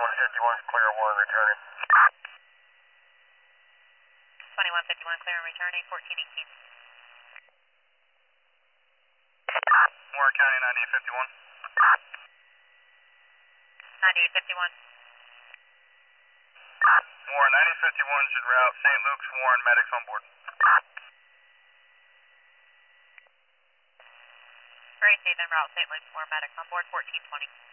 9151's clear, Warren returning. 2151 clear and returning, 1418. Warren County 9851. 9851. Warren 9851 should route St. Luke's, Warren, medics on board. Great, then route St. Luke's, Warren, medics on board, 1420.